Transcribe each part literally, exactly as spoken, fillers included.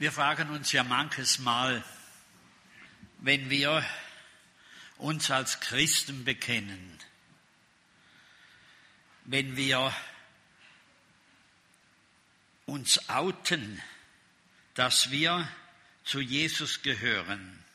Wir fragen uns ja manches Mal, wenn wir uns als Christen bekennen, wenn wir uns outen, dass wir zu Jesus gehören,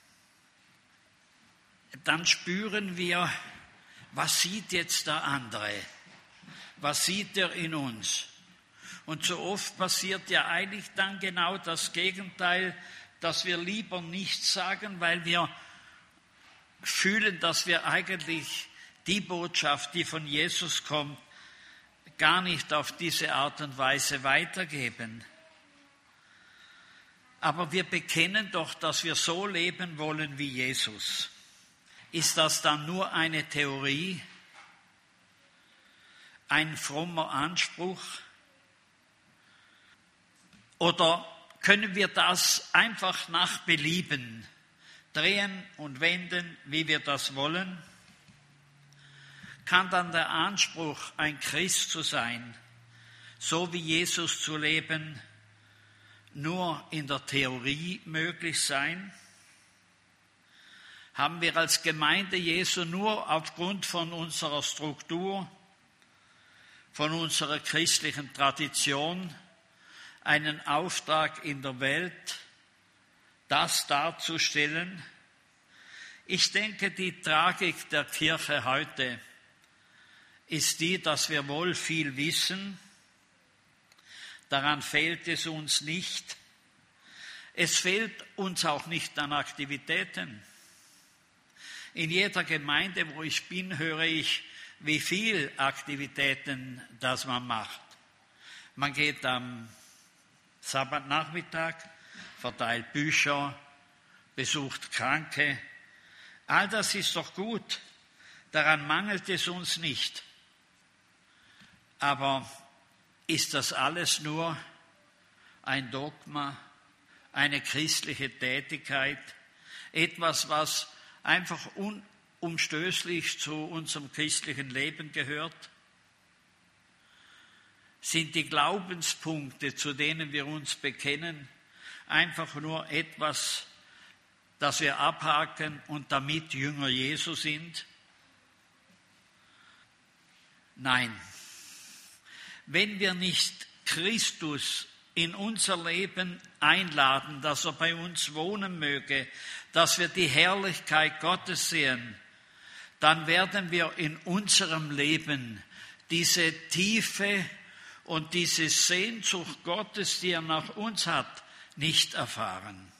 dann spüren wir, was sieht jetzt der andere? Was sieht er in uns? Und so oft passiert ja eigentlich dann genau das Gegenteil, dass wir lieber nichts sagen, weil wir fühlen, dass wir eigentlich die Botschaft, die von Jesus kommt, gar nicht auf diese Art und Weise weitergeben. Aber wir bekennen doch, dass wir so leben wollen wie Jesus. Ist das dann nur eine Theorie, ein frommer Anspruch? Oder können wir das einfach nach Belieben drehen und wenden, wie wir das wollen? Kann dann der Anspruch, ein Christ zu sein, so wie Jesus zu leben, nur in der Theorie möglich sein? Haben wir als Gemeinde Jesu nur aufgrund von unserer Struktur, von unserer christlichen Tradition einen Auftrag in der Welt, das darzustellen? Ich denke, die Tragik der Kirche heute ist die, dass wir wohl viel wissen, daran fehlt es uns nicht. Es fehlt uns auch nicht an Aktivitäten. In jeder Gemeinde, wo ich bin, höre ich, wie viel Aktivitäten das man macht. Man geht am Sabbatnachmittag, verteilt Bücher, besucht Kranke. All das ist doch gut. Daran mangelt es uns nicht. Aber ist das alles nur ein Dogma, eine christliche Tätigkeit, etwas, was einfach unumstößlich zu unserem christlichen Leben gehört? Sind die Glaubenspunkte, zu denen wir uns bekennen, einfach nur etwas, das wir abhaken und damit Jünger Jesu sind? Nein. Wenn wir nicht Christus in unser Leben einladen, dass er bei uns wohnen möge, dass wir die Herrlichkeit Gottes sehen, dann werden wir in unserem Leben diese Tiefe und diese Sehnsucht Gottes, die er nach uns hat, nicht erfahren.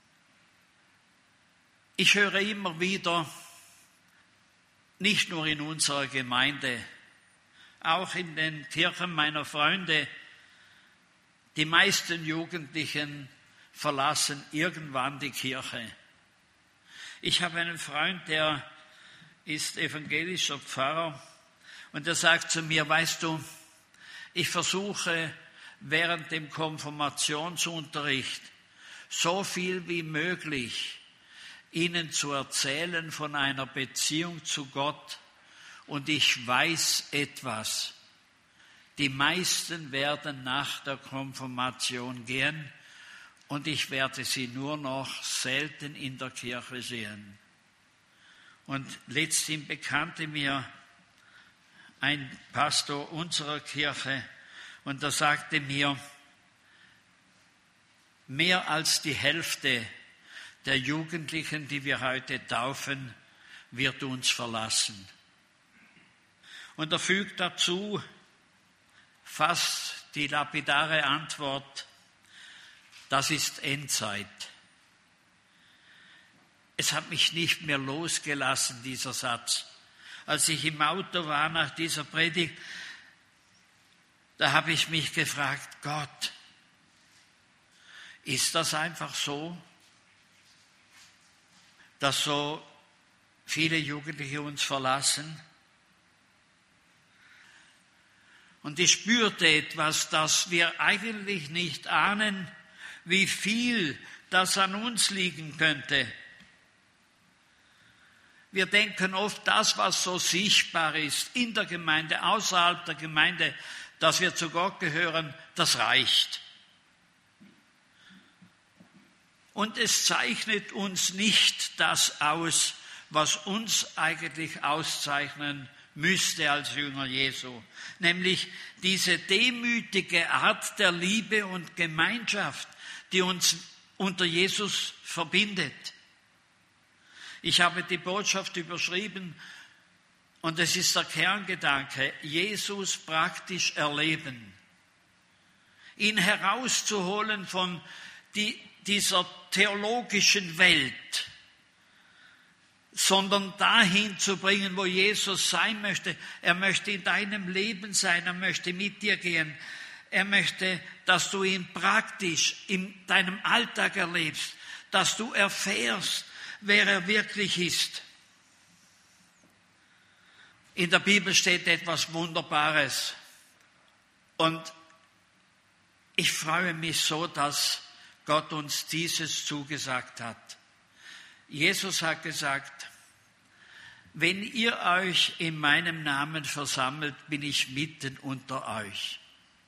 Ich höre immer wieder, nicht nur in unserer Gemeinde, auch in den Kirchen meiner Freunde, die meisten Jugendlichen verlassen irgendwann die Kirche. Ich habe einen Freund, der ist evangelischer Pfarrer, und der sagt zu mir, weißt du, ich versuche während dem Konfirmationsunterricht so viel wie möglich ihnen zu erzählen von einer Beziehung zu Gott, und ich weiß etwas. Die meisten werden nach der Konfirmation gehen und ich werde sie nur noch selten in der Kirche sehen. Und letzthin bekannte mir ein Pastor unserer Kirche, und er sagte mir, mehr als die Hälfte der Jugendlichen, die wir heute taufen, wird uns verlassen. Und er fügt dazu fast die lapidare Antwort, das ist Endzeit. Es hat mich nicht mehr losgelassen, dieser Satz. Als ich im Auto war nach dieser Predigt, da habe ich mich gefragt, Gott, ist das einfach so, dass so viele Jugendliche uns verlassen? Und ich spürte etwas, das wir eigentlich nicht ahnen, wie viel das an uns liegen könnte. Wir denken oft, das, was so sichtbar ist, in der Gemeinde, außerhalb der Gemeinde, dass wir zu Gott gehören, das reicht. Und es zeichnet uns nicht das aus, was uns eigentlich auszeichnen müsste als Jünger Jesu, nämlich diese demütige Art der Liebe und Gemeinschaft, die uns unter Jesus verbindet. Ich habe die Botschaft überschrieben und es ist der Kerngedanke, Jesus praktisch erleben, ihn herauszuholen von die, dieser theologischen Welt, sondern dahin zu bringen, wo Jesus sein möchte. Er möchte in deinem Leben sein, er möchte mit dir gehen. Er möchte, dass du ihn praktisch in deinem Alltag erlebst, dass du erfährst, wer er wirklich ist. In der Bibel steht etwas Wunderbares und ich freue mich so, dass Gott uns dieses zugesagt hat. Jesus hat gesagt, wenn ihr euch in meinem Namen versammelt, bin ich mitten unter euch.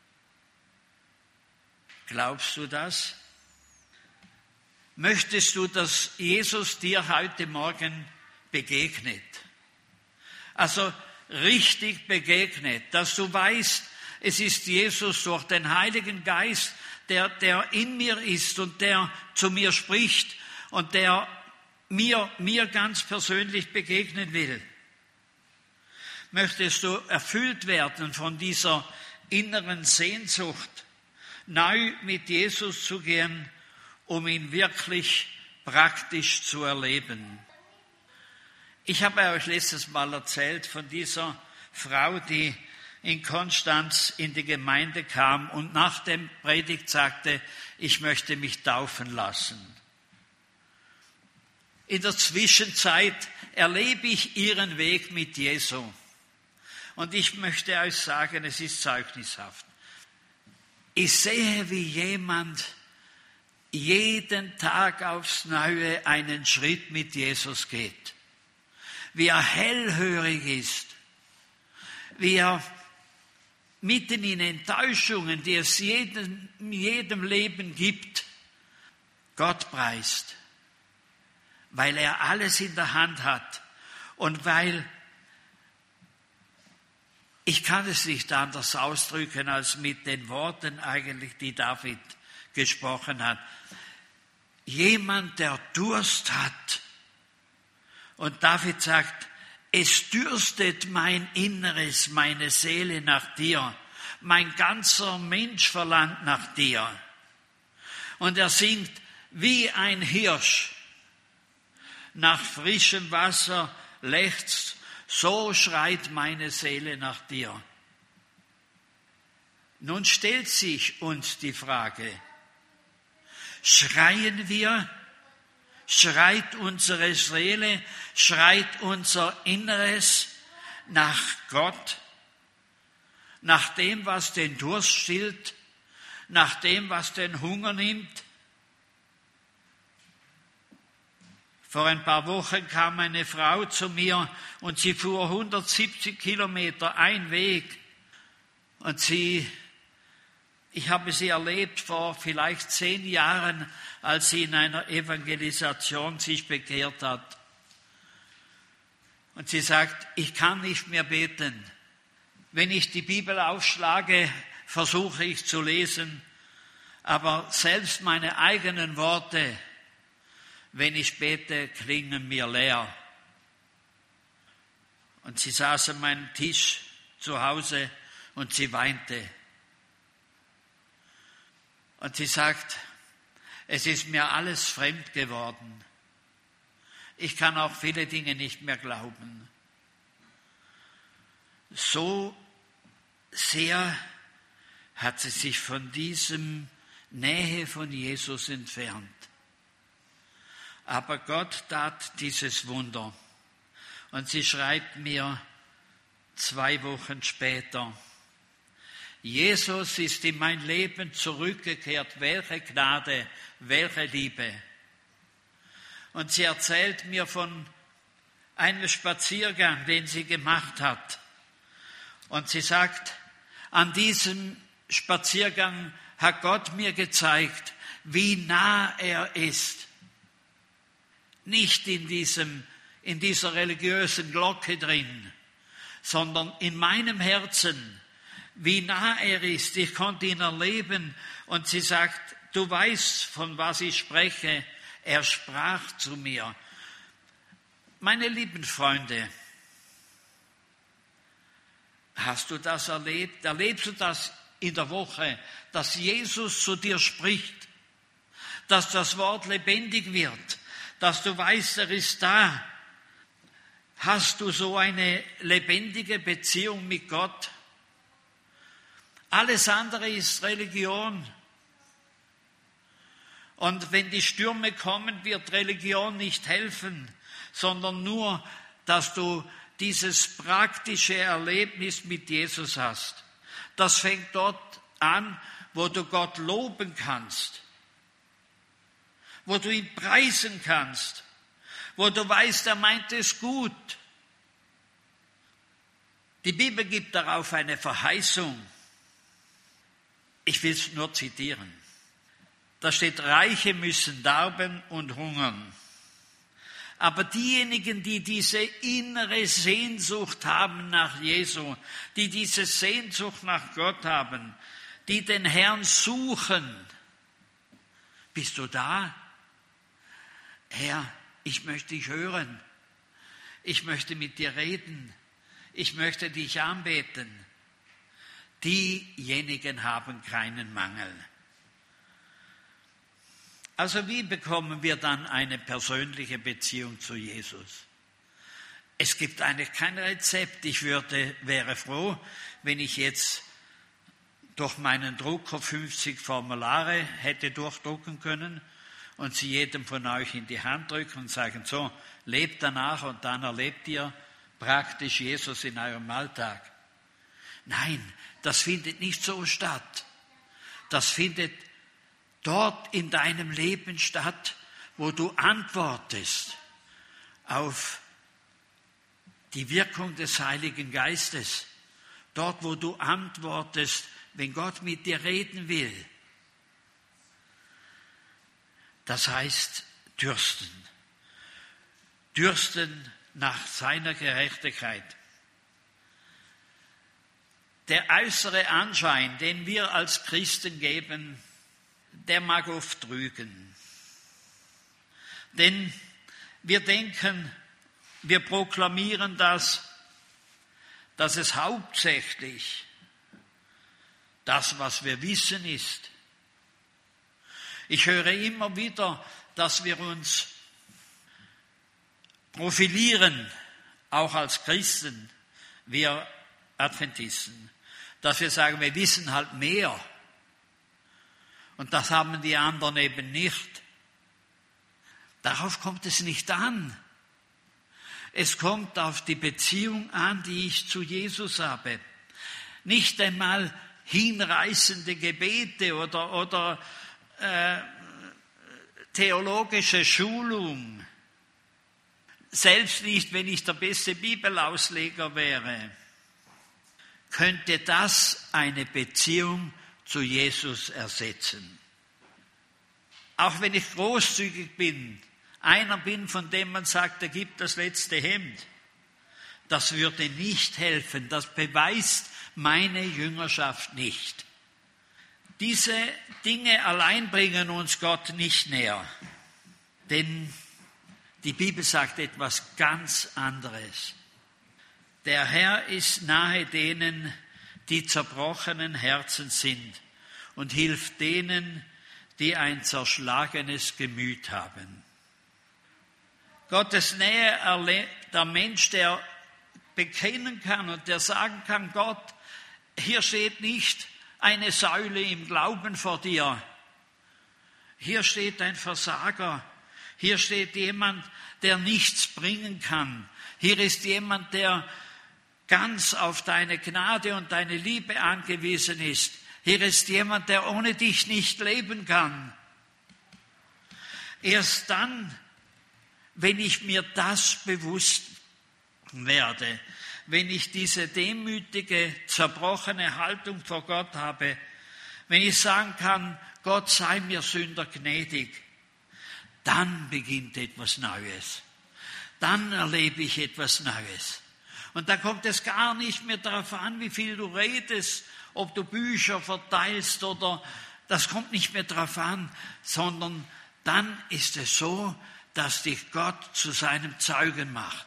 Glaubst du das? Möchtest du, dass Jesus dir heute Morgen begegnet? Also richtig begegnet, dass du weißt, es ist Jesus durch den Heiligen Geist, der, der in mir ist und der zu mir spricht und der mir, mir ganz persönlich begegnen will. Möchtest du erfüllt werden von dieser inneren Sehnsucht, neu mit Jesus zu gehen, um ihn wirklich praktisch zu erleben? Ich habe euch letztes Mal erzählt von dieser Frau, die in Konstanz in die Gemeinde kam und nach dem Predigt sagte, ich möchte mich taufen lassen. In der Zwischenzeit erlebe ich ihren Weg mit Jesu. Und ich möchte euch sagen, es ist zeugnishaft. Ich sehe, wie jemand jeden Tag aufs Neue einen Schritt mit Jesus geht. Wie er hellhörig ist. Wie er mitten in Enttäuschungen, die es jedem, jedem Leben gibt, Gott preist. Weil er alles in der Hand hat und weil, ich kann es nicht anders ausdrücken als mit den Worten eigentlich, die David gesprochen hat. Jemand, der Durst hat. Und David sagt, es dürstet mein Inneres, meine Seele nach dir. Mein ganzer Mensch verlangt nach dir. Und er singt wie ein Hirsch. Nach frischem Wasser lechzt, so schreit meine Seele nach dir. Nun stellt sich uns die Frage, schreien wir, schreit unsere Seele, schreit unser Inneres nach Gott, nach dem, was den Durst stillt, nach dem, was den Hunger nimmt? Vor ein paar Wochen kam eine Frau zu mir und sie fuhr hundertsiebzig Kilometer ein Weg. Und sie, ich habe sie erlebt vor vielleicht zehn Jahren, als sie in einer Evangelisation sich bekehrt hat. Und sie sagt, ich kann nicht mehr beten. Wenn ich die Bibel aufschlage, versuche ich zu lesen, aber selbst meine eigenen Worte, wenn ich bete, klingen mir leer. Und sie saß an meinem Tisch zu Hause und sie weinte. Und sie sagt, es ist mir alles fremd geworden. Ich kann auch viele Dinge nicht mehr glauben. So sehr hat sie sich von diesem Nähe von Jesus entfernt. Aber Gott tat dieses Wunder. Und sie schreibt mir zwei Wochen später, Jesus ist in mein Leben zurückgekehrt. Welche Gnade, welche Liebe. Und sie erzählt mir von einem Spaziergang, den sie gemacht hat. Und sie sagt, an diesem Spaziergang hat Gott mir gezeigt, wie nah er ist. Nicht in diesem, in dieser religiösen Glocke drin, sondern in meinem Herzen, wie nah er ist. Ich konnte ihn erleben und sie sagt, du weißt, von was ich spreche. Er sprach zu mir. Meine lieben Freunde, hast du das erlebt? Erlebst du das in der Woche, dass Jesus zu dir spricht, dass das Wort lebendig wird, dass du weißt, er ist da? Hast du so eine lebendige Beziehung mit Gott? Alles andere ist Religion. Und wenn die Stürme kommen, wird Religion nicht helfen, sondern nur, dass du dieses praktische Erlebnis mit Jesus hast. Das fängt dort an, wo du Gott loben kannst, wo du ihn preisen kannst, wo du weißt, er meint es gut. Die Bibel gibt darauf eine Verheißung. Ich will es nur zitieren. Da steht, Reiche müssen darben und hungern. Aber diejenigen, die diese innere Sehnsucht haben nach Jesu, die diese Sehnsucht nach Gott haben, die den Herrn suchen, bist du da? Herr, ich möchte dich hören. Ich möchte mit dir reden. Ich möchte dich anbeten. Diejenigen haben keinen Mangel. Also wie bekommen wir dann eine persönliche Beziehung zu Jesus? Es gibt eigentlich kein Rezept. Ich würde, wäre froh, wenn ich jetzt durch meinen Drucker fünfzig Formulare hätte durchdrucken können und sie jedem von euch in die Hand drücken und sagen, so, lebt danach und dann erlebt ihr praktisch Jesus in eurem Alltag. Nein, das findet nicht so statt. Das findet dort in deinem Leben statt, wo du antwortest auf die Wirkung des Heiligen Geistes. Dort, wo du antwortest, wenn Gott mit dir reden will. Das heißt, dürsten. Dürsten nach seiner Gerechtigkeit. Der äußere Anschein, den wir als Christen geben, der mag oft trügen. Denn wir denken, wir proklamieren das, dass es hauptsächlich das, was wir wissen, ist. Ich höre immer wieder, dass wir uns profilieren, auch als Christen, wir Adventisten, dass wir sagen, wir wissen halt mehr. Und das haben die anderen eben nicht. Darauf kommt es nicht an. Es kommt auf die Beziehung an, die ich zu Jesus habe. Nicht einmal hinreißende Gebete oder, oder äh, theologische Schulung. Selbst nicht, wenn ich der beste Bibelausleger wäre, könnte das eine Beziehung zu Jesus ersetzen. Auch wenn ich großzügig bin, einer bin, von dem man sagt, er gibt das letzte Hemd, das würde nicht helfen, das beweist meine Jüngerschaft nicht. Diese Dinge allein bringen uns Gott nicht näher, denn die Bibel sagt etwas ganz anderes. Der Herr ist nahe denen, die zerbrochenen Herzen sind und hilft denen, die ein zerschlagenes Gemüt haben. Gottes Nähe erlebt der Mensch, der bekennen kann und der sagen kann, Gott, hier steht nicht eine Säule im Glauben vor dir. Hier steht ein Versager. Hier steht jemand, der nichts bringen kann. Hier ist jemand, der ganz auf deine Gnade und deine Liebe angewiesen ist. Hier ist jemand, der ohne dich nicht leben kann. Erst dann, wenn ich mir das bewusst werde, wenn ich diese demütige, zerbrochene Haltung vor Gott habe, wenn ich sagen kann, Gott sei mir Sünder gnädig, dann beginnt etwas Neues. Dann erlebe ich etwas Neues. Und da kommt es gar nicht mehr darauf an, wie viel du redest, ob du Bücher verteilst oder, das kommt nicht mehr darauf an, sondern dann ist es so, dass dich Gott zu seinem Zeugen macht.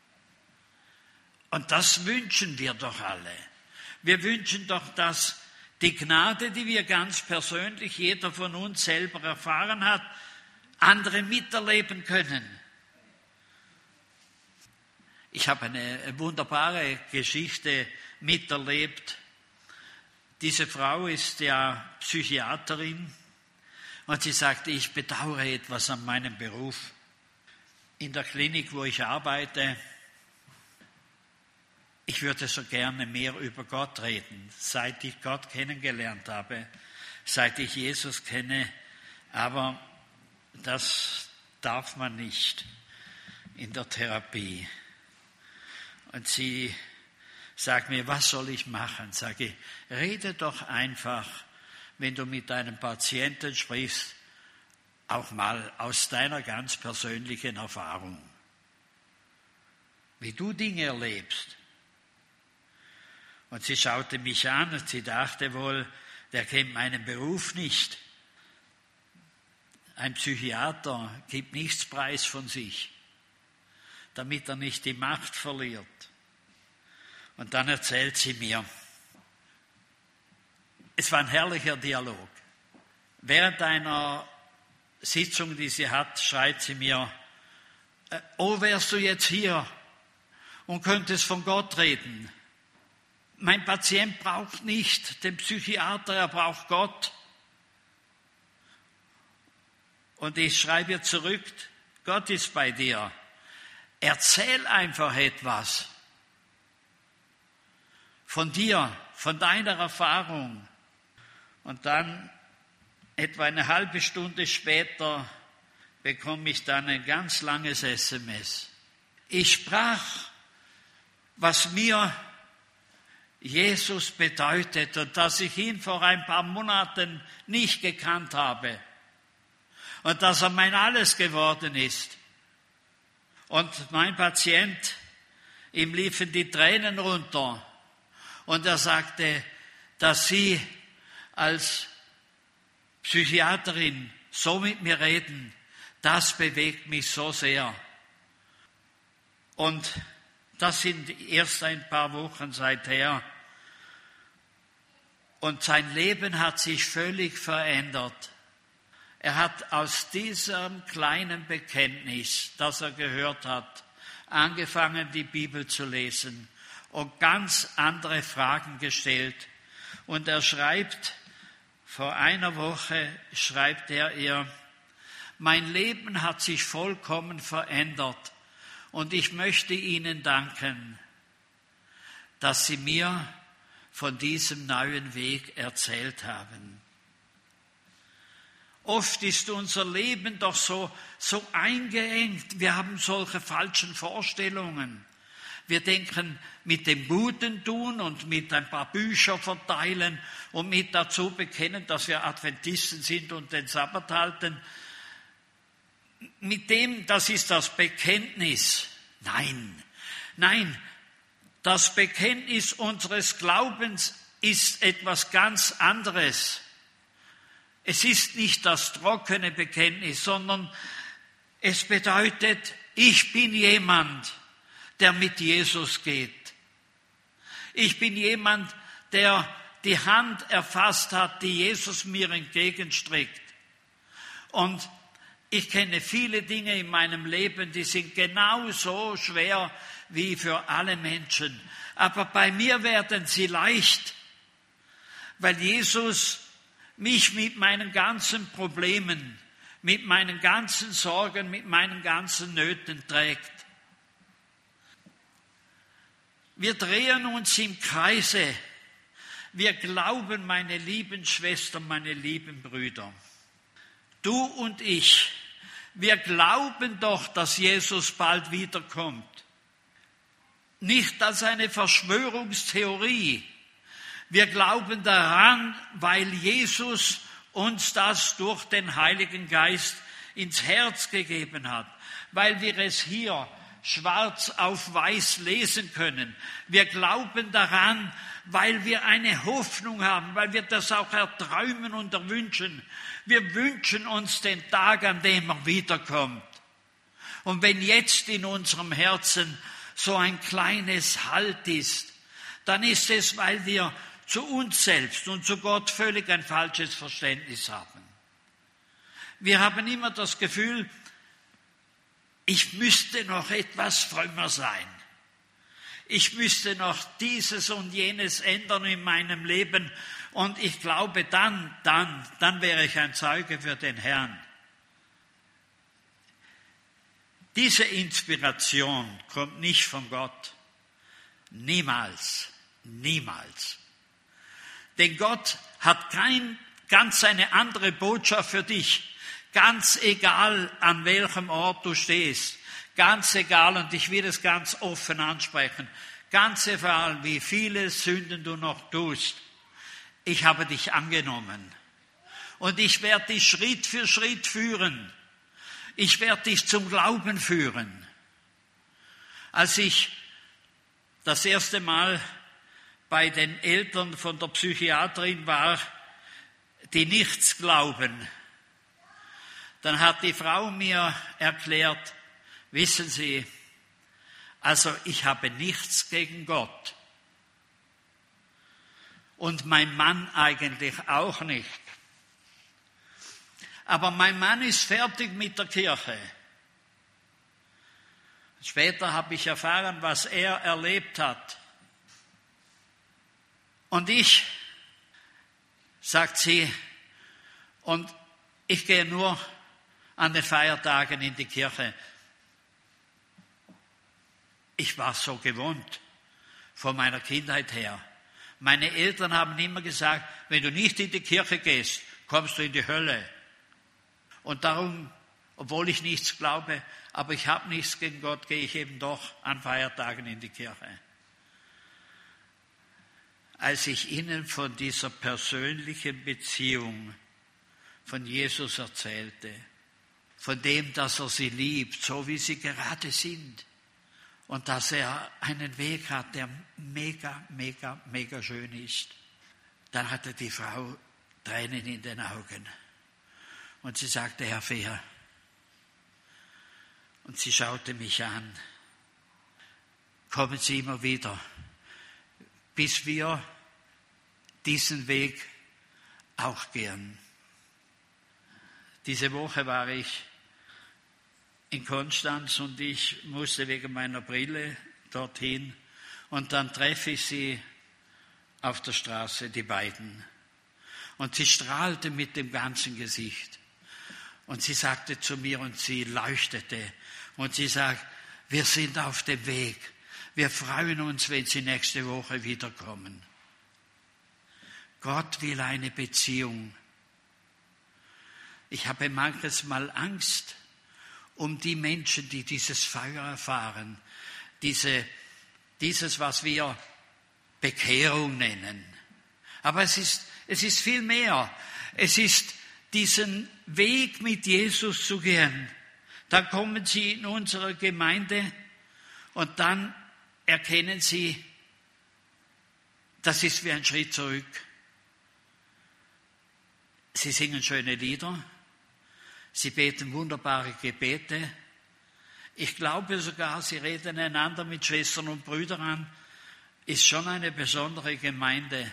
Und das wünschen wir doch alle. Wir wünschen doch, dass die Gnade, die wir ganz persönlich, jeder von uns selber erfahren hat, andere miterleben können. Ich habe eine wunderbare Geschichte miterlebt. Diese Frau ist ja Psychiaterin und sie sagte, ich bedauere etwas an meinem Beruf. In der Klinik, wo ich arbeite, ich würde so gerne mehr über Gott reden, seit ich Gott kennengelernt habe, seit ich Jesus kenne, aber das darf man nicht in der Therapie. Und sie sagt mir, was soll ich machen? Sage ich, rede doch einfach, wenn du mit deinem Patienten sprichst, auch mal aus deiner ganz persönlichen Erfahrung, wie du Dinge erlebst. Und sie schaute mich an und sie dachte wohl, der kennt meinen Beruf nicht. Ein Psychiater gibt nichts preis von sich, damit er nicht die Macht verliert. Und dann erzählt sie mir, es war ein herrlicher Dialog. Während einer Sitzung, die sie hat, schreit sie mir, oh, wärst du jetzt hier und könntest von Gott reden. Mein Patient braucht nicht den Psychiater, er braucht Gott. Und ich schreibe ihr zurück, Gott ist bei dir. Erzähl einfach etwas von dir, von deiner Erfahrung. Und dann, etwa eine halbe Stunde später, bekomme ich dann ein ganz langes S M S. Ich sprach, was mir Jesus bedeutet und dass ich ihn vor ein paar Monaten nicht gekannt habe und dass er mein Alles geworden ist. Und mein Patient, ihm liefen die Tränen runter und er sagte, dass Sie als Psychiaterin so mit mir reden, das bewegt mich so sehr. Und das sind erst ein paar Wochen seither. Und sein Leben hat sich völlig verändert. Er hat aus diesem kleinen Bekenntnis, das er gehört hat, angefangen, die Bibel zu lesen und ganz andere Fragen gestellt. Und er schreibt, vor einer Woche schreibt er ihr, mein Leben hat sich vollkommen verändert. Und ich möchte Ihnen danken, dass Sie mir von diesem neuen Weg erzählt haben. Oft ist unser Leben doch so, so eingeengt. Wir haben solche falschen Vorstellungen. Wir denken, mit dem Guten tun und mit ein paar Bücher verteilen und mit dazu bekennen, dass wir Adventisten sind und den Sabbat halten, mit dem, das ist das Bekenntnis. Nein, nein, das Bekenntnis unseres Glaubens ist etwas ganz anderes. Es ist nicht das trockene Bekenntnis, sondern es bedeutet, ich bin jemand, der mit Jesus geht. Ich bin jemand, der die Hand erfasst hat, die Jesus mir entgegenstreckt. Und ich kenne viele Dinge in meinem Leben, die sind genauso schwer wie für alle Menschen. Aber bei mir werden sie leicht, weil Jesus mich mit meinen ganzen Problemen, mit meinen ganzen Sorgen, mit meinen ganzen Nöten trägt. Wir drehen uns im Kreise. Wir glauben, meine lieben Schwestern, meine lieben Brüder, du und ich, wir glauben doch, dass Jesus bald wiederkommt. Nicht als eine Verschwörungstheorie, Wir glauben daran, weil Jesus uns das durch den Heiligen Geist ins Herz gegeben hat, weil wir es hier schwarz auf weiß lesen können. Wir glauben daran, weil wir eine Hoffnung haben, weil wir das auch erträumen und erwünschen. Wir wünschen uns den Tag, an dem er wiederkommt. Und wenn jetzt in unserem Herzen so ein kleines Halt ist, dann ist es, weil wir zu uns selbst und zu Gott völlig ein falsches Verständnis haben. Wir haben immer das Gefühl, ich müsste noch etwas frömmer sein. Ich müsste noch dieses und jenes ändern in meinem Leben und ich glaube, dann, dann, dann wäre ich ein Zeuge für den Herrn. Diese Inspiration kommt nicht von Gott. Niemals, niemals. Denn Gott hat kein, ganz eine andere Botschaft für dich. Ganz egal, an welchem Ort du stehst. Ganz egal, und ich will es ganz offen ansprechen. Ganz egal, wie viele Sünden du noch tust. Ich habe dich angenommen. Und ich werde dich Schritt für Schritt führen. Ich werde dich zum Glauben führen. Als ich das erste Mal bei den Eltern von der Psychiaterin war, die nichts glauben, dann hat die Frau mir erklärt, wissen Sie, also ich habe nichts gegen Gott. Und mein Mann eigentlich auch nicht. Aber mein Mann ist fertig mit der Kirche. Später habe ich erfahren, was er erlebt hat. Und ich, sagt sie, und ich gehe nur an den Feiertagen in die Kirche. Ich war so gewohnt, von meiner Kindheit her. Meine Eltern haben immer gesagt, wenn du nicht in die Kirche gehst, kommst du in die Hölle. Und darum, obwohl ich nichts glaube, aber ich habe nichts gegen Gott, gehe ich eben doch an Feiertagen in die Kirche. Als ich Ihnen von dieser persönlichen Beziehung von Jesus erzählte, von dem, dass er sie liebt, so wie sie gerade sind, und dass er einen Weg hat, der mega, mega, mega schön ist, dann hatte die Frau Tränen in den Augen. Und sie sagte, Herr Fehr, und sie schaute mich an, kommen Sie immer wieder, bis wir diesen Weg auch gehen. Diese Woche war ich in Konstanz und ich musste wegen meiner Brille dorthin und dann treffe ich sie auf der Straße, die beiden. Und sie strahlte mit dem ganzen Gesicht. Und sie sagte zu mir und sie leuchtete und sie sagt, wir sind auf dem Weg. Wir freuen uns, wenn Sie nächste Woche wiederkommen. Gott will eine Beziehung. Ich habe manches Mal Angst um die Menschen, die dieses Feuer erfahren, diese, dieses, was wir Bekehrung nennen. Aber es ist, es ist viel mehr. Es ist diesen Weg mit Jesus zu gehen. Dann kommen sie in unsere Gemeinde und dann erkennen sie, das ist wie ein Schritt zurück. Sie singen schöne Lieder, sie beten wunderbare Gebete. Ich glaube sogar, sie reden einander mit Schwestern und Brüdern an. Ist schon eine besondere Gemeinde.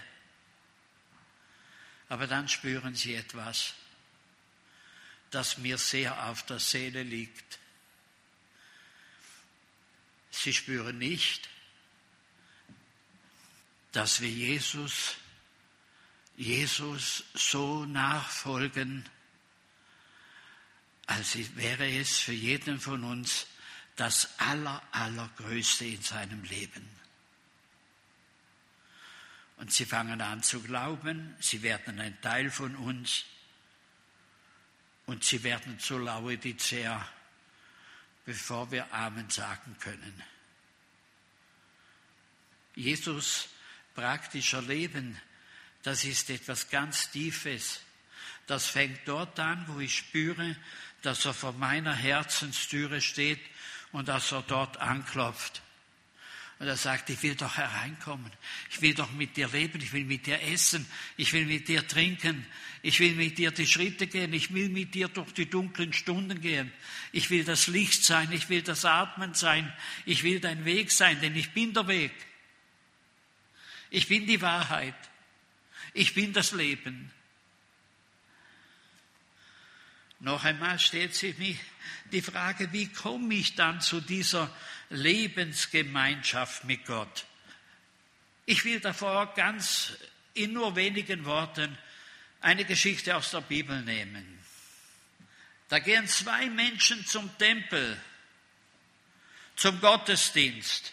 Aber dann spüren sie etwas, das mir sehr auf der Seele liegt. Sie spüren nicht, dass wir Jesus, Jesus so nachfolgen, als wäre es für jeden von uns das aller, allergrößte in seinem Leben. Und sie fangen an zu glauben, sie werden ein Teil von uns und sie werden zu Laodicea, bevor wir Amen sagen können. Jesus praktisch erleben, das ist etwas ganz Tiefes. Das fängt dort an, wo ich spüre, dass er vor meiner Herzenstüre steht und dass er dort anklopft. Und er sagt, ich will doch hereinkommen, ich will doch mit dir leben, ich will mit dir essen, ich will mit dir trinken, ich will mit dir die Schritte gehen, ich will mit dir durch die dunklen Stunden gehen, ich will das Licht sein, ich will das Atmen sein, ich will dein Weg sein, denn ich bin der Weg, ich bin die Wahrheit, ich bin das Leben. Noch einmal stellt sich mir die Frage, wie komme ich dann zu dieser Lebensgemeinschaft mit Gott? Ich will davor ganz in nur wenigen Worten eine Geschichte aus der Bibel nehmen. Da gehen zwei Menschen zum Tempel, zum Gottesdienst.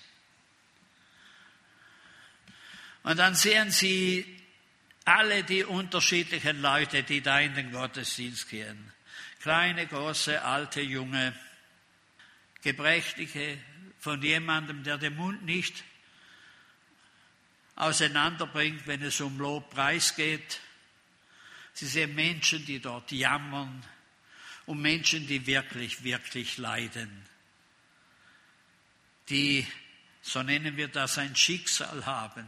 Und dann sehen sie alle die unterschiedlichen Leute, die da in den Gottesdienst gehen. Kleine, große, alte, junge, Gebrechliche, von jemandem, der den Mund nicht auseinanderbringt, wenn es um Lobpreis geht. Sie sehen Menschen, die dort jammern und Menschen, die wirklich, wirklich leiden. Die, so nennen wir das, ein Schicksal haben.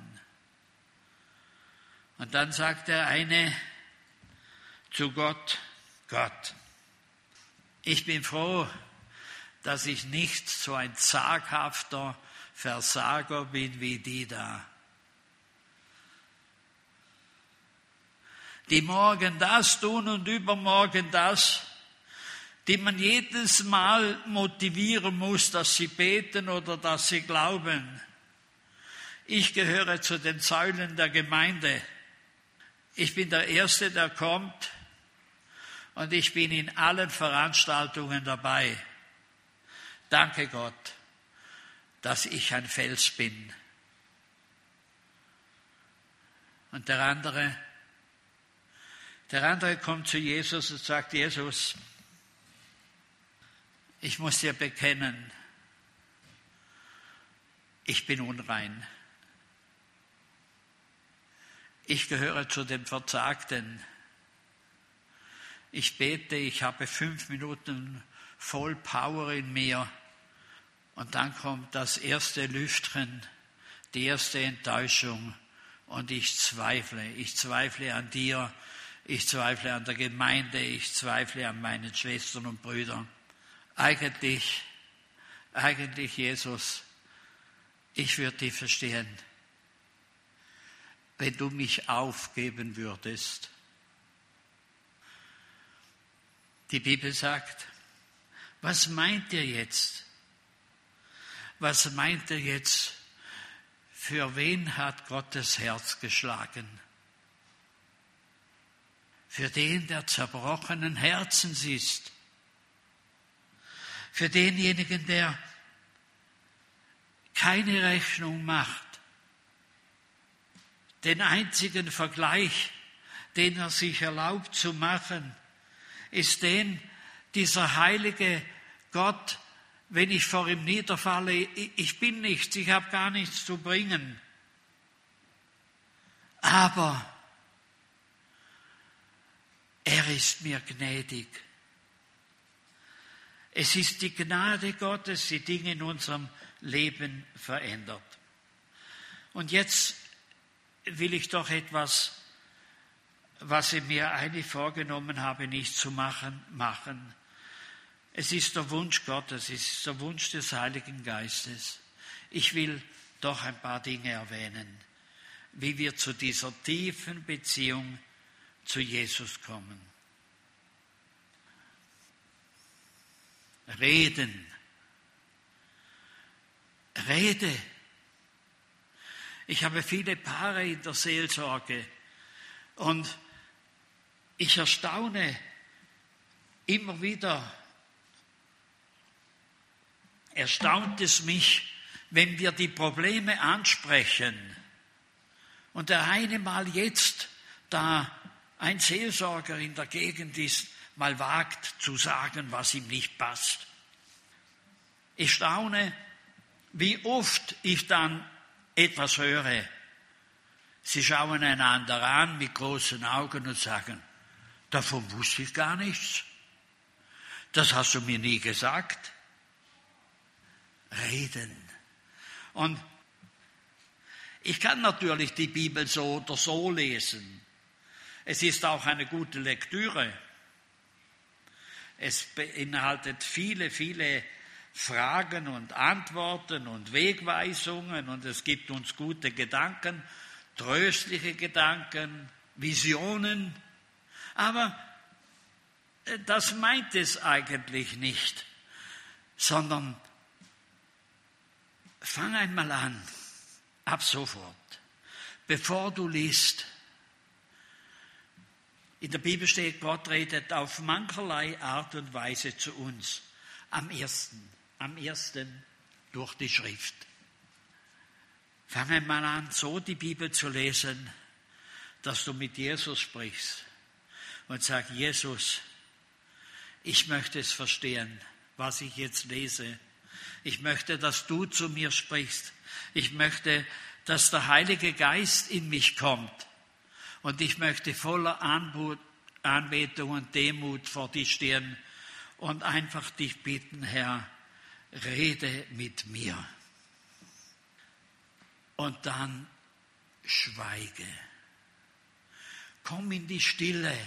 Und dann sagt der eine zu Gott, Gott, ich bin froh, dass ich nicht so ein zaghafter Versager bin wie die da, die morgen das tun und übermorgen das, die man jedes Mal motivieren muss, dass sie beten oder dass sie glauben. Ich gehöre zu den Säulen der Gemeinde. Ich bin der Erste, der kommt, und ich bin in allen Veranstaltungen dabei. Danke Gott, dass ich ein Fels bin. Und der andere, der andere kommt zu Jesus und sagt, Jesus, ich muss dir bekennen, ich bin unrein. Ich gehöre zu den Verzagten. Ich bete, ich habe fünf Minuten voll Power in mir und dann kommt das erste Lüftchen, die erste Enttäuschung und ich zweifle. Ich zweifle an dir, ich zweifle an der Gemeinde, ich zweifle an meinen Schwestern und Brüdern. Eigentlich, eigentlich Jesus, ich würde dich verstehen, wenn du mich aufgeben würdest. Die Bibel sagt, was meint ihr jetzt? Was meint ihr jetzt? Für wen hat Gottes Herz geschlagen? Für den, der zerbrochenen Herzens ist. Für denjenigen, der keine Rechnung macht. Den einzigen Vergleich, den er sich erlaubt zu machen, ist den, dieser heilige Gott, wenn ich vor ihm niederfalle, ich bin nichts, ich habe gar nichts zu bringen. Aber er ist mir gnädig. Es ist die Gnade Gottes, die Dinge in unserem Leben verändert. Und jetzt will ich doch etwas, was ich mir eigentlich vorgenommen habe, nicht zu machen, machen. Es ist der Wunsch Gottes, es ist der Wunsch des Heiligen Geistes. Ich will doch ein paar Dinge erwähnen, wie wir zu dieser tiefen Beziehung zu Jesus kommen. Reden. Rede. Ich habe viele Paare in der Seelsorge und ich erstaune immer wieder, erstaunt es mich, wenn wir die Probleme ansprechen und der eine mal jetzt, da ein Seelsorger in der Gegend ist, mal wagt zu sagen, was ihm nicht passt. Ich staune, wie oft ich dann etwas höre. Sie schauen einander an mit großen Augen und sagen, davon wusste ich gar nichts. Das hast du mir nie gesagt. Reden. Und ich kann natürlich die Bibel so oder so lesen. Es ist auch eine gute Lektüre. Es beinhaltet viele, viele Fragen und Antworten und Wegweisungen und es gibt uns gute Gedanken, tröstliche Gedanken, Visionen. Aber das meint es eigentlich nicht, sondern fang einmal an, ab sofort, bevor du liest. In der Bibel steht, Gott redet auf mancherlei Art und Weise zu uns. Am ersten, am ersten durch die Schrift. Fang einmal an, so die Bibel zu lesen, dass du mit Jesus sprichst und sag, Jesus, ich möchte es verstehen, was ich jetzt lese. Ich möchte, dass du zu mir sprichst. Ich möchte, dass der Heilige Geist in mich kommt. Und ich möchte voller Anbetung und Demut vor dich stehen und einfach dich bitten, Herr, rede mit mir. Und dann schweige. Komm in die Stille.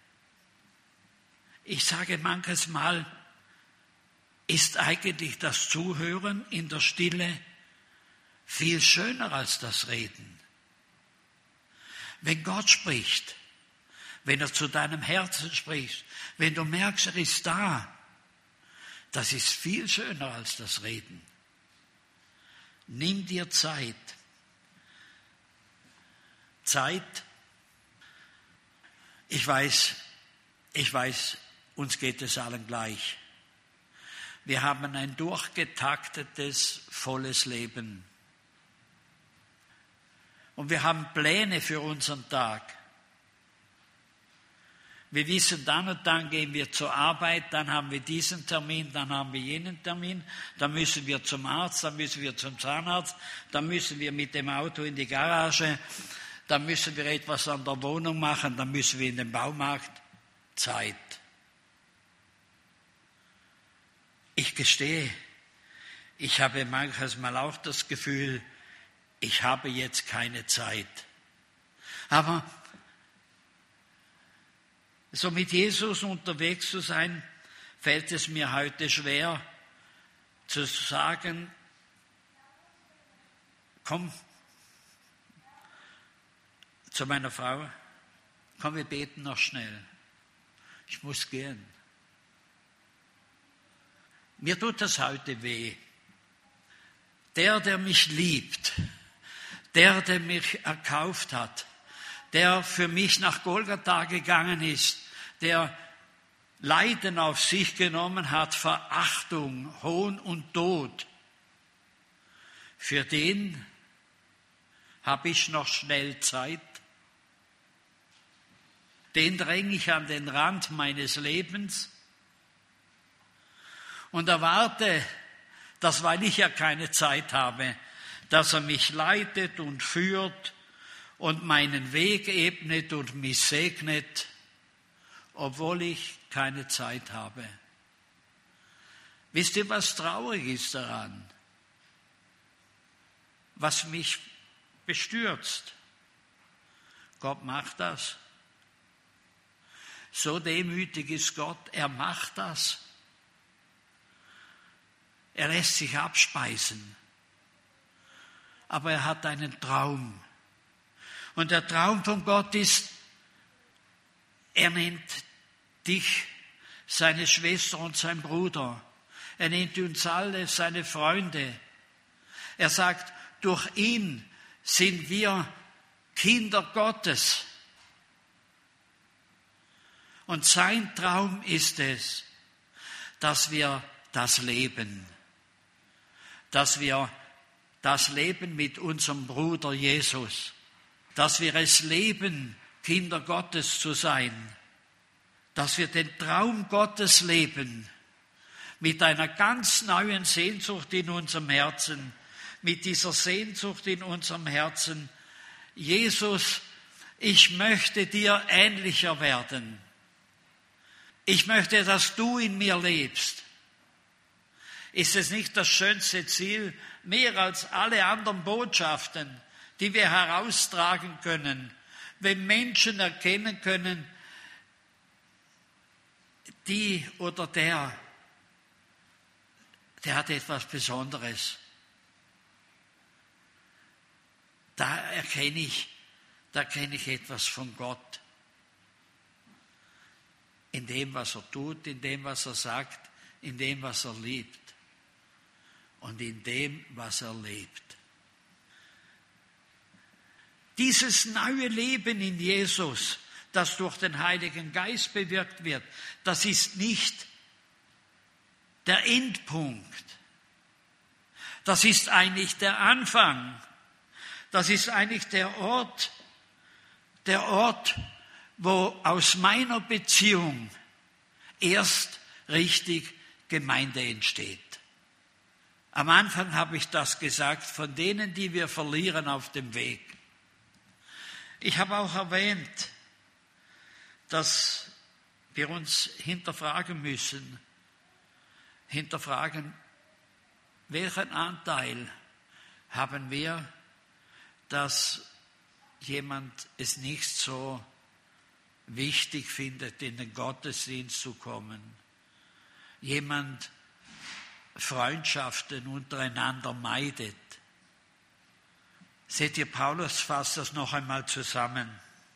Ich sage manches Mal, ist eigentlich das Zuhören in der Stille viel schöner als das Reden. Wenn Gott spricht, wenn er zu deinem Herzen spricht, wenn du merkst, er ist da, das ist viel schöner als das Reden. Nimm dir Zeit. Zeit, ich weiß, ich weiß, uns geht es allen gleich. Wir haben ein durchgetaktetes, volles Leben. Und wir haben Pläne für unseren Tag. Wir wissen, dann und dann gehen wir zur Arbeit, dann haben wir diesen Termin, dann haben wir jenen Termin, dann müssen wir zum Arzt, dann müssen wir zum Zahnarzt, dann müssen wir mit dem Auto in die Garage, dann müssen wir etwas an der Wohnung machen, dann müssen wir in den Baumarkt. Zeit. Ich gestehe, ich habe manches Mal auch das Gefühl, ich habe jetzt keine Zeit. Aber so mit Jesus unterwegs zu sein, fällt es mir heute schwer zu sagen, komm zu meiner Frau, komm, wir beten noch schnell. Ich muss gehen. Mir tut das heute weh. Der, der mich liebt, der, der mich erkauft hat, der für mich nach Golgatha gegangen ist, der Leiden auf sich genommen hat, Verachtung, Hohn und Tod, für den habe ich noch schnell Zeit. Den dränge ich an den Rand meines Lebens und erwarte, dass, weil ich ja keine Zeit habe, dass er mich leitet und führt und meinen Weg ebnet und mich segnet, obwohl ich keine Zeit habe. Wisst ihr, was traurig ist daran? Was mich bestürzt? Gott macht das. So demütig ist Gott, er macht das. Er lässt sich abspeisen. Aber er hat einen Traum. Und der Traum von Gott ist, er nennt dich, seine Schwester und sein Bruder. Er nennt uns alle seine Freunde. Er sagt, durch ihn sind wir Kinder Gottes. Und sein Traum ist es, dass wir das leben. Dass wir das leben mit unserem Bruder Jesus. Dass wir es leben, Kinder Gottes zu sein. Dass wir den Traum Gottes leben. Mit einer ganz neuen Sehnsucht in unserem Herzen. Mit dieser Sehnsucht in unserem Herzen, Jesus, ich möchte dir ähnlicher werden. Ich möchte, dass du in mir lebst. Ist es nicht das schönste Ziel, mehr als alle anderen Botschaften, die wir heraustragen können, wenn Menschen erkennen können, die oder der, der hat etwas Besonderes. Da erkenne ich, da erkenne ich etwas von Gott. In dem, was er tut, in dem, was er sagt, in dem, was er liebt und in dem, was er lebt. Dieses neue Leben in Jesus, das durch den Heiligen Geist bewirkt wird, das ist nicht der Endpunkt. Das ist eigentlich der Anfang. Das ist eigentlich der Ort, der Ort, wo aus meiner Beziehung erst richtig Gemeinde entsteht. Am Anfang habe ich das gesagt, von denen, die wir verlieren auf dem Weg. Ich habe auch erwähnt, dass wir uns hinterfragen müssen, hinterfragen, welchen Anteil haben wir, dass jemand es nicht so wichtig findet, in den Gottesdienst zu kommen. Jemand Freundschaften untereinander meidet. Seht ihr, Paulus fasst das noch einmal zusammen.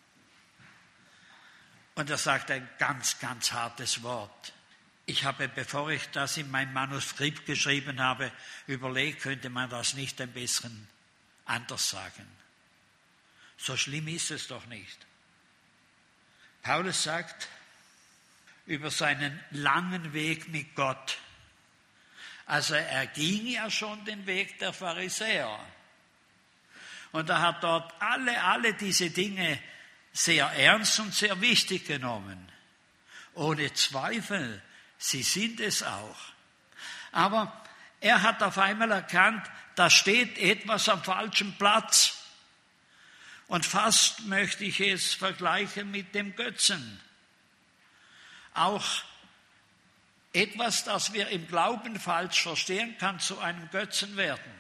Und er sagt ein ganz, ganz hartes Wort. Ich habe, bevor ich das in mein Manuskript geschrieben habe, überlegt, könnte man das nicht ein bisschen anders sagen. So schlimm ist es doch nicht. Paulus sagt über seinen langen Weg mit Gott. Also er ging ja schon den Weg der Pharisäer. Und er hat dort alle, alle diese Dinge sehr ernst und sehr wichtig genommen. Ohne Zweifel, sie sind es auch. Aber er hat auf einmal erkannt, da steht etwas am falschen Platz. Und fast möchte ich es vergleichen mit dem Götzen. Auch etwas, das wir im Glauben falsch verstehen, kann zu einem Götzen werden.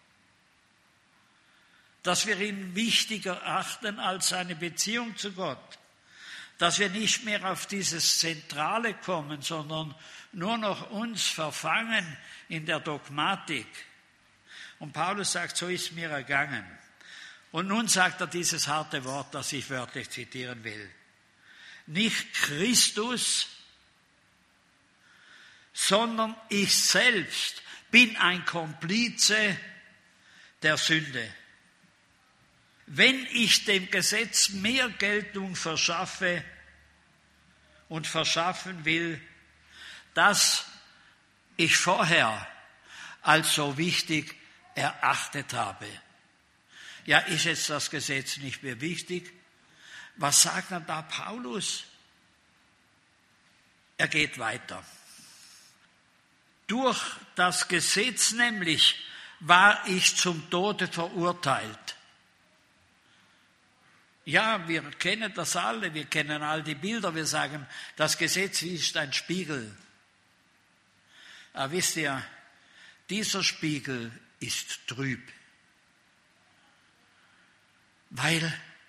Dass wir ihn wichtiger achten als eine Beziehung zu Gott. Dass wir nicht mehr auf dieses Zentrale kommen, sondern nur noch uns verfangen in der Dogmatik. Und Paulus sagt, so ist mir ergangen. Und nun sagt er dieses harte Wort, das ich wörtlich zitieren will. Nicht Christus, sondern ich selbst bin ein Komplize der Sünde. Wenn ich dem Gesetz mehr Geltung verschaffe und verschaffen will, das ich vorher als so wichtig erachtet habe. Ja, ist jetzt das Gesetz nicht mehr wichtig? Was sagt dann da Paulus? Er geht weiter. Durch das Gesetz nämlich war ich zum Tode verurteilt. Ja, wir kennen das alle, wir kennen all die Bilder, wir sagen, das Gesetz ist ein Spiegel. Aber wisst ihr, dieser Spiegel ist trüb. Weil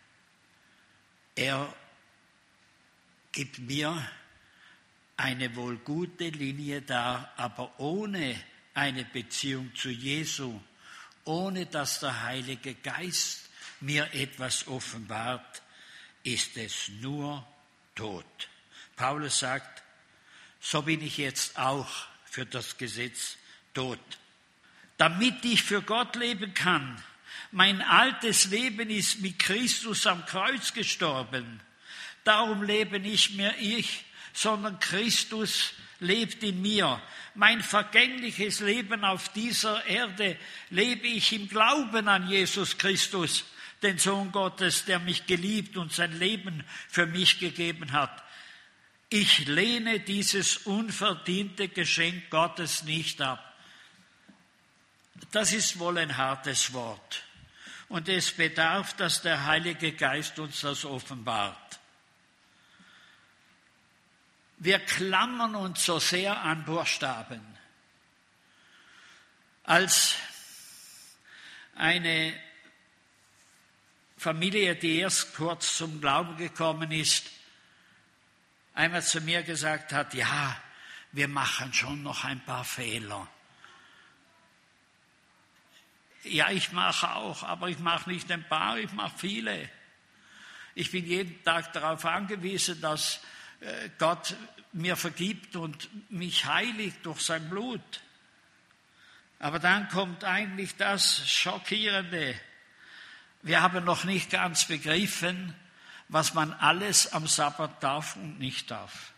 er gibt mir eine wohl gute Linie dar, aber ohne eine Beziehung zu Jesu, ohne dass der Heilige Geist mir etwas offenbart, ist es nur Tod. Paulus sagt, so bin ich jetzt auch für das Gesetz tot. Damit ich für Gott leben kann, mein altes Leben ist mit Christus am Kreuz gestorben. Darum lebe nicht mehr ich, sondern Christus lebt in mir. Mein vergängliches Leben auf dieser Erde lebe ich im Glauben an Jesus Christus, den Sohn Gottes, der mich geliebt und sein Leben für mich gegeben hat. Ich lehne dieses unverdiente Geschenk Gottes nicht ab. Das ist wohl ein hartes Wort. Und es bedarf, dass der Heilige Geist uns das offenbart. Wir klammern uns so sehr an Buchstaben. Als eine Familie, die erst kurz zum Glauben gekommen ist, einmal zu mir gesagt hat, ja, wir machen schon noch ein paar Fehler. Ja, ich mache auch, aber ich mache nicht ein paar, ich mache viele. Ich bin jeden Tag darauf angewiesen, dass Gott mir vergibt und mich heiligt durch sein Blut. Aber dann kommt eigentlich das Schockierende. Wir haben noch nicht ganz begriffen, was man alles am Sabbat darf und nicht darf.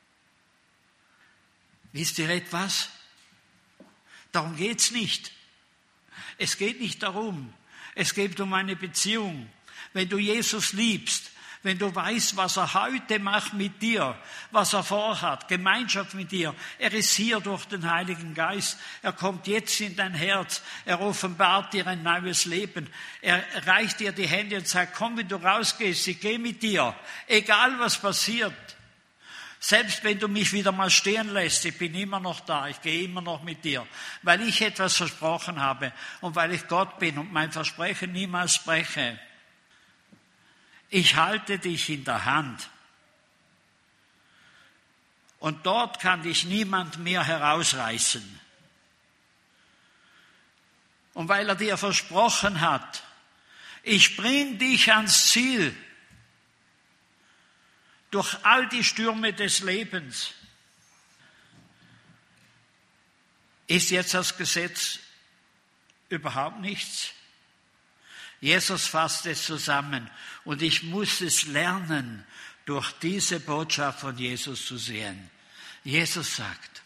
Wisst ihr etwas? Darum geht's nicht. Es geht nicht darum. Es geht um eine Beziehung. Wenn du Jesus liebst, wenn du weißt, was er heute macht mit dir, was er vorhat, Gemeinschaft mit dir, er ist hier durch den Heiligen Geist, er kommt jetzt in dein Herz, er offenbart dir ein neues Leben, er reicht dir die Hände und sagt, komm, wenn du rausgehst, ich gehe mit dir, egal was passiert. Selbst wenn du mich wieder mal stehen lässt, ich bin immer noch da, ich gehe immer noch mit dir, weil ich etwas versprochen habe und weil ich Gott bin und mein Versprechen niemals breche. Ich halte dich in der Hand. Und dort kann dich niemand mehr herausreißen. Und weil er dir versprochen hat, ich bring dich ans Ziel, durch all die Stürme des Lebens, ist jetzt das Gesetz überhaupt nichts. Jesus fasst es zusammen und ich muss es lernen, durch diese Botschaft von Jesus zu sehen. Jesus sagt,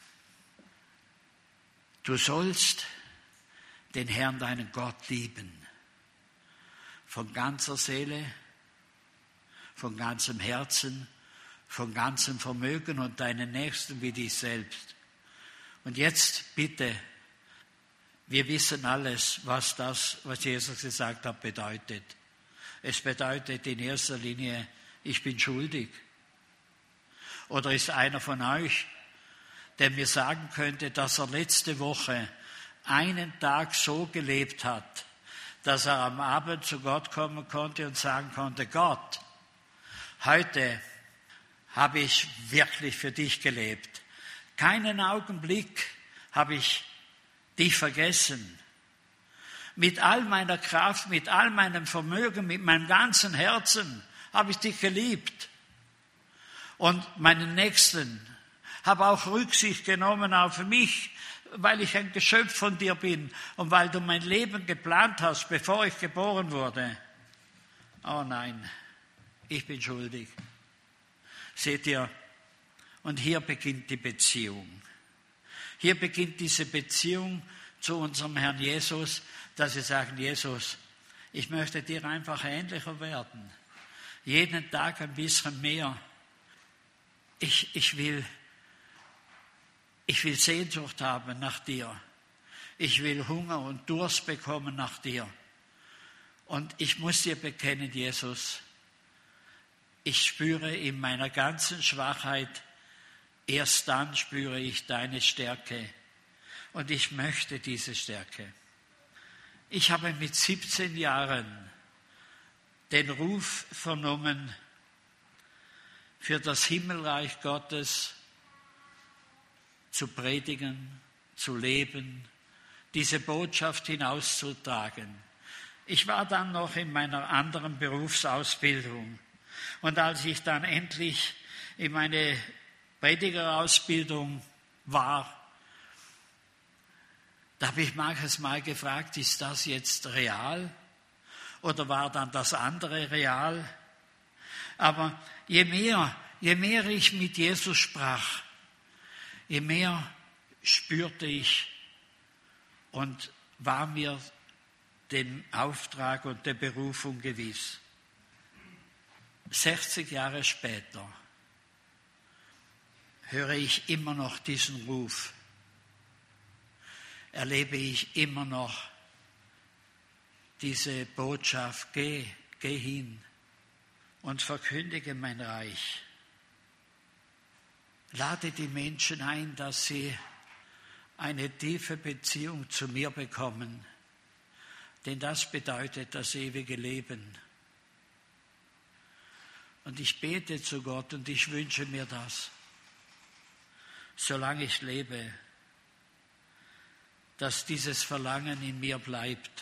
du sollst den Herrn, deinen Gott, lieben. Von ganzer Seele, von ganzem Herzen, von ganzem Vermögen und deinen Nächsten wie dich selbst. Und jetzt bitte, wir wissen alles, was das, was Jesus gesagt hat, bedeutet. Es bedeutet in erster Linie, ich bin schuldig. Oder ist einer von euch, der mir sagen könnte, dass er letzte Woche einen Tag so gelebt hat, dass er am Abend zu Gott kommen konnte und sagen konnte, Gott, heute habe ich wirklich für dich gelebt. Keinen Augenblick habe ich dich vergessen. Mit all meiner Kraft, mit all meinem Vermögen, mit meinem ganzen Herzen habe ich dich geliebt. Und meinen Nächsten habe auch Rücksicht genommen auf mich, weil ich ein Geschöpf von dir bin und weil du mein Leben geplant hast, bevor ich geboren wurde. Oh nein, ich bin schuldig. Seht ihr, und hier beginnt die Beziehung. Hier beginnt diese Beziehung zu unserem Herrn Jesus, dass wir sagen, Jesus, ich möchte dir einfach ähnlicher werden. Jeden Tag ein bisschen mehr. Ich, ich will, ich will Sehnsucht haben nach dir. Ich will Hunger und Durst bekommen nach dir. Und ich muss dir bekennen, Jesus, ich spüre in meiner ganzen Schwachheit, erst dann spüre ich deine Stärke. Und ich möchte diese Stärke. Ich habe mit siebzehn Jahren den Ruf vernommen, für das Himmelreich Gottes zu predigen, zu leben, diese Botschaft hinauszutragen. Ich war dann noch in meiner anderen Berufsausbildung. Und als ich dann endlich in meine Predigerausbildung war, da habe ich manches Mal gefragt, ist das jetzt real? Oder war dann das andere real? Aber je mehr, je mehr ich mit Jesus sprach, je mehr spürte ich und war mir den Auftrag und der Berufung gewiss. sechzig Jahre später höre ich immer noch diesen Ruf. Erlebe ich immer noch diese Botschaft, geh, geh hin und verkündige mein Reich. Lade die Menschen ein, dass sie eine tiefe Beziehung zu mir bekommen, denn das bedeutet das ewige Leben. Und ich bete zu Gott und ich wünsche mir das, solange ich lebe, dass dieses Verlangen in mir bleibt.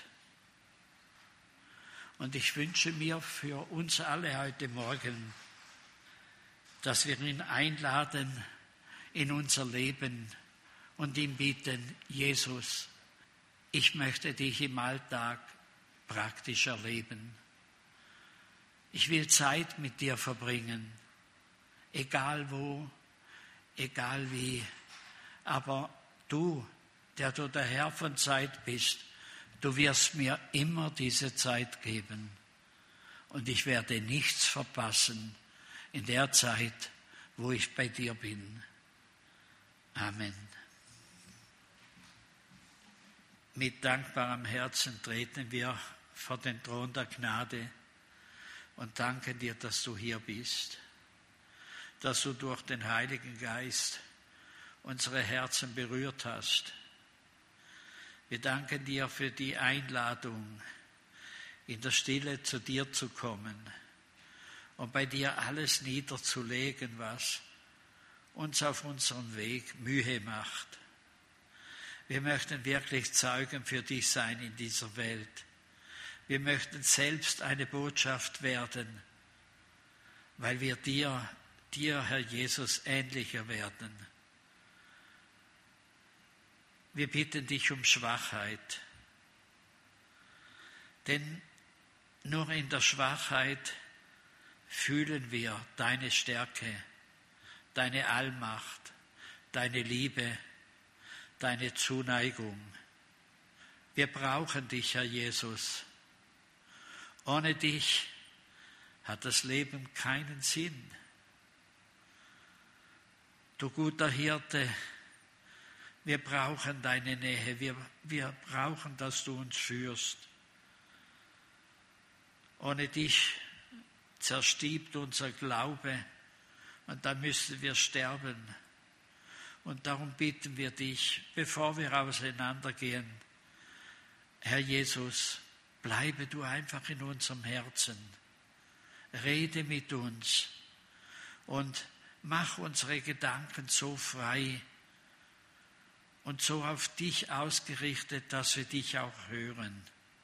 Und ich wünsche mir für uns alle heute Morgen, dass wir ihn einladen in unser Leben und ihm bitten, Jesus, ich möchte dich im Alltag praktisch erleben. Ich will Zeit mit dir verbringen, egal wo, egal wie. Aber du, der du der Herr von Zeit bist, du wirst mir immer diese Zeit geben. Und ich werde nichts verpassen in der Zeit, wo ich bei dir bin. Amen. Mit dankbarem Herzen treten wir vor den Thron der Gnade und danken dir, dass du hier bist, dass du durch den Heiligen Geist unsere Herzen berührt hast. Wir danken dir für die Einladung, in der Stille zu dir zu kommen und bei dir alles niederzulegen, was uns auf unserem Weg Mühe macht. Wir möchten wirklich Zeugen für dich sein in dieser Welt. Wir möchten selbst eine Botschaft werden, weil wir dir, dir, Herr Jesus, ähnlicher werden. Wir bitten dich um Schwachheit, denn nur in der Schwachheit fühlen wir deine Stärke, deine Allmacht, deine Liebe, deine Zuneigung. Wir brauchen dich, Herr Jesus. Ohne dich hat das Leben keinen Sinn. Du guter Hirte, wir brauchen deine Nähe, wir, wir brauchen, dass du uns führst. Ohne dich zerstiebt unser Glaube und dann müssen wir sterben. Und darum bitten wir dich, bevor wir auseinandergehen, Herr Jesus, bleibe du einfach in unserem Herzen. Rede mit uns und mach unsere Gedanken so frei und so auf dich ausgerichtet, dass wir dich auch hören.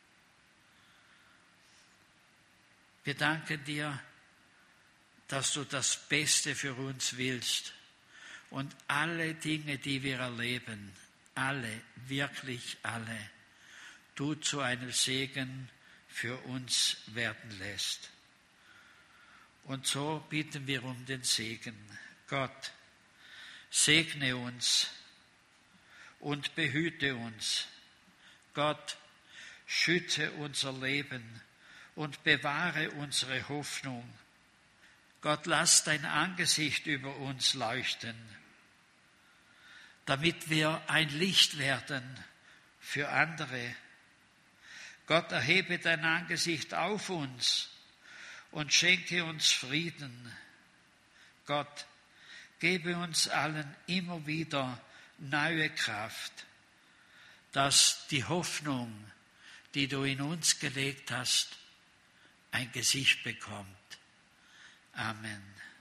Wir danken dir, dass du das Beste für uns willst und alle Dinge, die wir erleben, alle, wirklich alle, du zu einem Segen für uns werden lässt. Und so bitten wir um den Segen. Gott, segne uns und behüte uns. Gott, schütze unser Leben und bewahre unsere Hoffnung. Gott, lass dein Angesicht über uns leuchten, damit wir ein Licht werden für andere. Gott, erhebe dein Angesicht auf uns und schenke uns Frieden. Gott, gebe uns allen immer wieder neue Kraft, dass die Hoffnung, die du in uns gelegt hast, ein Gesicht bekommt. Amen.